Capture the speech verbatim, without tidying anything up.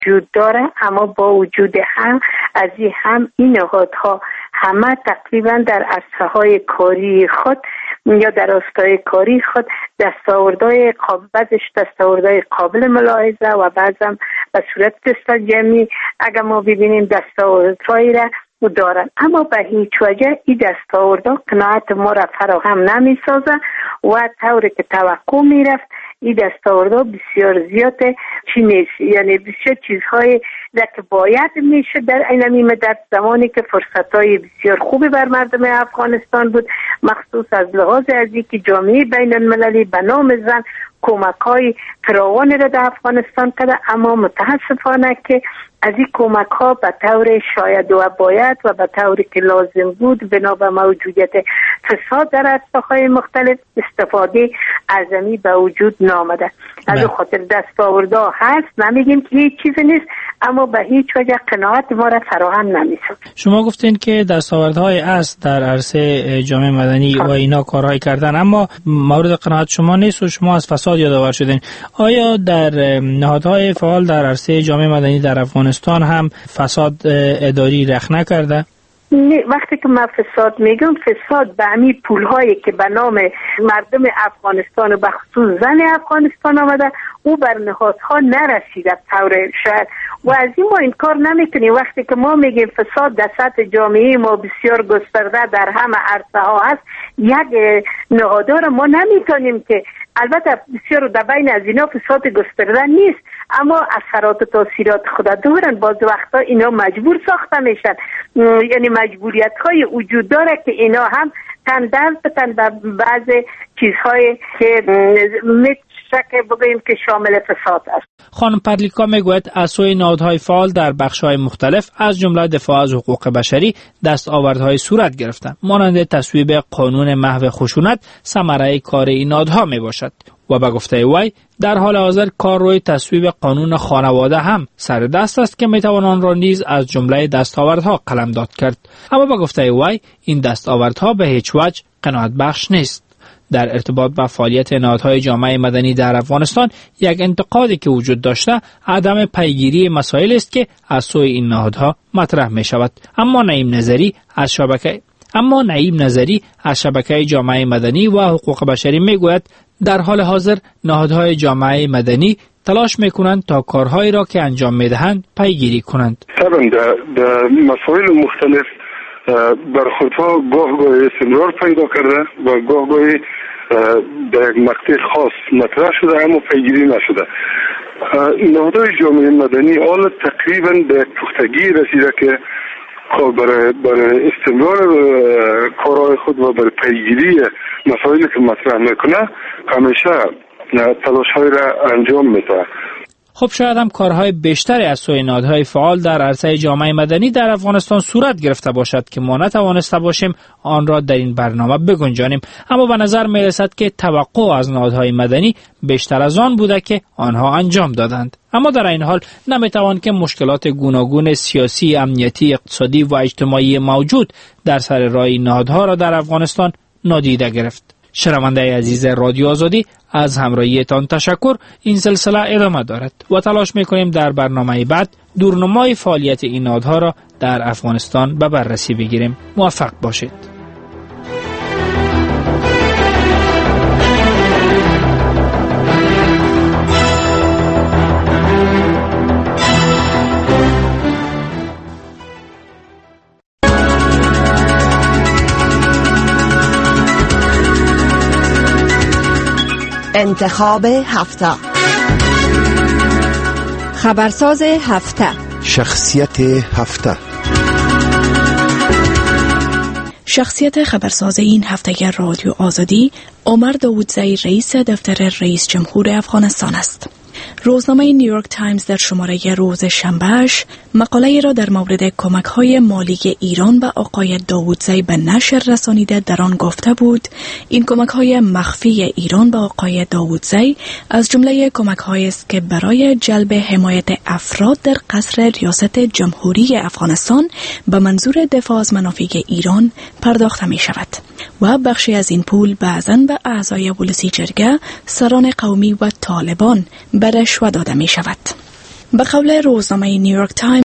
وجود داره، اما با وجود هم از این هم این نهادها همه تقریبا در عرصه‌های کاری خود یا در راستای کاری خود دستاوردهای قابل بعضش دستاوردهای قابل ملاحظه و بعضم به صورت تستجمی اگر ما ببینیم دستاوردهایی را دارن، اما به هیچ وجه این دستاوردها قناعت ما را فراهم نمی سازه و طوری که توقع می رفت این دستاوردها بسیار زیاد چی نیست، یعنی بسیار چیزهای که باید میشه در این مدت زمانی که فرصتهای بسیار خوبی بر مردم افغانستان بود، مخصوص از لحاظ از اینکه جامعه بین المللی به نام زن کمک های فراوانی را در افغانستان کرده، اما متاسفانه که از این کمک ها به طور شاید و باید و به طوری که لازم بود بنا به موجودیت فساد در عرصه‌های مختلف استفاده اعظمی به وجود نامده. از خاطر دستاوردها هست، نمیگیم که هیچ چیزی نیست، اما به هیچ وجه قناعت ما را فراهم نمی‌سازه. شما گفتین که دستاوردهای است در عرصه جامعه مدنی و اینا کارهای کردن، اما مورد قناعت شما نیست و شما از فساد یادآور شدین. آیا در نهادهای فعال در عرصه جامعه مدنی در افغانستان هم فساد اداری رخ نکرده؟ نه، وقتی که من فساد میگم، فساد به همین پولهایی که به نام مردم افغانستان و به خصوص زن افغانستان آمده او بر نهادها نرسیده طور شاید و از این ما این کار نمیکنیم. وقتی که ما میگیم فساد در سطح جامعه ما بسیار گسترده در همه عرصه ها هست، یک نهادها را ما نمیتونیم که البته بسیار در بین از اینا فساد گسترده نیست، اما اثرات و تاثیرات خود دارن. بعض وقتا اینا مجبور ساخته میشن، یعنی مجبوریت های وجود داره که اینا هم تن دست بتن به بعض چیزهای که میشه بگوییم که شامل فساد است. خانم پرلیکا میگوید از سوی نهادهای فعال در بخش‌های مختلف از جمله دفاع از حقوق بشری دستاوردهای صورت گرفتند، مانند تصویب قانون محو خشونت ثمره کار این نهادها میباشد و به گفته وی در حال حاضر کار روی تصویب قانون خانواده هم سر دست است که میتوان آن را نیز از جمله دستاوردها قلمداد کرد، اما به گفته وی این دستاوردها به هیچ وجه قناعت بخش نیست. در ارتباط با فعالیت نهادهای جامعه مدنی در افغانستان یک انتقادی که وجود داشته عدم پیگیری مسائل است که از سوی این نهادها مطرح می شود. اما نعیم نظری از شبکه اما نعیم نظری از شبکه جامعه مدنی و حقوق بشری می گوید در حال حاضر نهادهای جامعه مدنی تلاش می کنند تا کارهایی را که انجام می دهند پیگیری کنند. طبعا در مسائل مختلف برخوردها گاه گاه استمرار پیدا کرده و گاه گاه در یک مقطع خاص مطرح شده اما پیگیری نشده. نهادهای جامعه مدنی حالا تقریبا به پختگی رسیده که برای برای استمرار کارهای خود و برای پیگیری مسائلی که مطرح میکنه همیشه تلاش‌های را انجام میده. خب شاید هم کارهای بیشتری از سوی نهادهای فعال در عرصه جامعه مدنی در افغانستان صورت گرفته باشد که ما نتوانسته باشیم آن را در این برنامه بگنجانیم، اما به نظر می رسد که توقع از نهادهای مدنی بیشتر از آن بوده که آنها انجام دادند. اما در این حال نمیتوان که مشکلات گوناگون سیاسی، امنیتی، اقتصادی و اجتماعی موجود در سر راه این نهادها را در افغانستان نادیده گرفت. شنونده عزیز رادیو آزادی، از همراهیتان تشکر. این سلسله ادامه دارد و تلاش میکنیم در برنامه بعد دورنمای فعالیت این نهادها را در افغانستان به بررسی بگیریم. موفق باشید. انتخاب هفته، خبرساز هفته، شخصیت هفته. شخصیت خبرساز این هفته رادیو آزادی عمر داودزی رئیس دفتر رئیس جمهور افغانستان است. روزنامه نیویورک تایمز در شماره روز شنبهش مقاله را در مورد کمک‌های مالی ایران به آقای داودزی به نشر رسانیده در آن گفته بود این کمک‌های مخفی ایران به آقای داودزی از جمله کمک‌هایی است که برای جلب حمایت افراد در قصر ریاست جمهوری افغانستان به منظور دفاع از منافع ایران پرداخته می‌شود و بخشی از این پول بعضاً به اعضای ولسی جرگه، سران قومی و طالبان به رشوه داده می شود. به قول روزنامه نیویورک تایمز